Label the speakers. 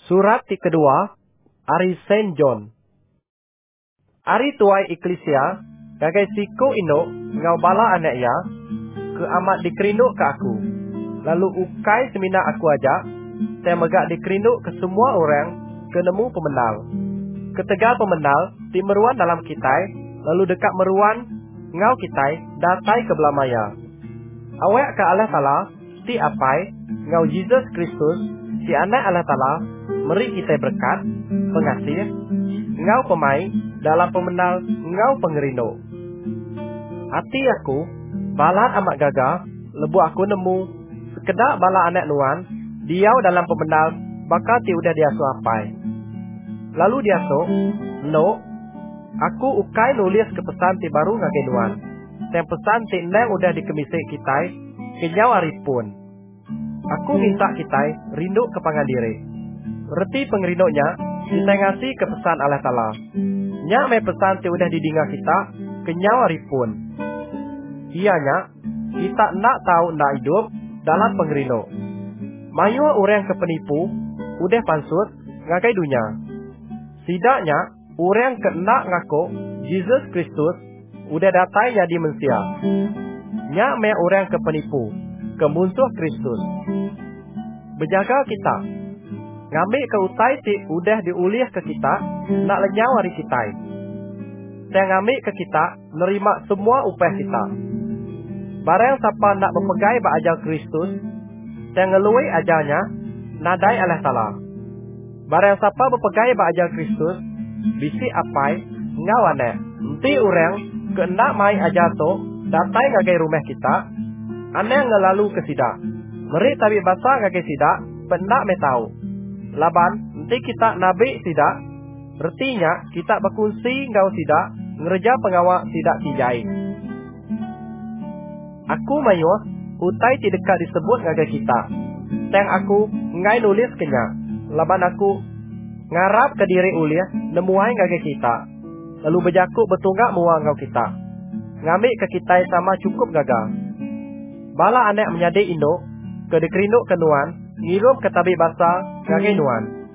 Speaker 1: Surat ti kedua, Ari Saint John. Ari tuai Eklesia, gagai siku ino, ngau bala anak ya, ke amat dikerinuk ke aku. Lalu ukai semina aku ajak, saya megak dikerinuk ke semua orang, ke nemu pemenal. Ketegal pemenal, ti meruan dalam kitai, lalu dekat meruan, ngau kitai, datai ke belamaya. Awak ke Allah Ta'ala, ti apai, ngau Jesus Kristus, si anak Allah Ta'ala, meri kita berkat, pengasih, ngau pemai, dalam pemenal, ngau pengerino. Hati aku, balat amat gagah, lebu aku nemu, sekedar bala anak nuan, diau dalam pemenal, bakal ti udah dia suapai. Lalu dia no, aku ukai nulis ke pesan ti baru ngagai nuan. Yang pesan ti neng udah dikemisik kitai, kenyau aripun. Aku minta kitai, rindu ke pangandiri. Reti pengerinonya, kita ngasih ke pesan Allah Ta'ala. Nya me pesan ti udah didinga kita, kenyau aripun. Ianya, kita nak tahu nak hidup dalam pengerino. Mayu orang ke penipu, udah pansut, ngakai dunia. Sidaknya, orang ke nak ngaku, Jesus Kristus, udah datanya di Mesia. Nya me orang ke penipu, ke musuh Kristus. Berjaga kita. Ngambil ke utai ti udah diuliah ke kita, nak lenyau hari kita. Saya ngambil ke kita, nerima semua upah kita. Barang siapa nak memegai ba ajar Kristus, saya ngelui ajarnya, nadai Allah Ta'ala. Barang siapa mepegai ba ajar Kristus, bisi apai, ngawane. Nanti orang, kena mai ajar tu, datai ngagai rumah kita, aneh ngelalu ke sidak. Meri tabi basa ngagai sidak, penak me tahu. Laban, nanti kita nabi sidak, bertinya kita berkunci ngau sidak, ngerja pengawal sidak kijai. Aku mayu, utai ti dekat disebut ngagai kita. Teng aku ngai nulis kenya. Laban aku ngarap ke diri uliah, nemuai ngagai kita. Lalu berjakuk betunggak muang ngau kita. Ngambil ke kita sama cukup gagal. Bala anak menyade Indo, ke dikerinuk ke nuan, ngirup ke tabi basa ngagai nuan.